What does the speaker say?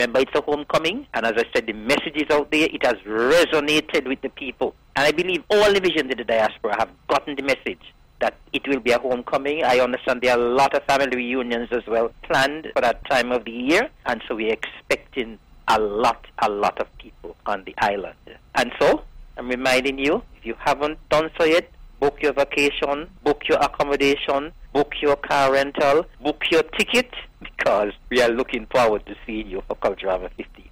Remember, it's a homecoming, and as I said, the message is out there. It has resonated with the people. And I believe all divisions in the diaspora have gotten the message that it will be a homecoming. I understand there are a lot of family reunions as well planned for that time of the year, and so we're expecting a lot of people on the island. And so, I'm reminding you, if you haven't done so yet, book your vacation, book your accommodation, book your car rental, book your ticket, because we are looking forward to seeing you for Culturama 15.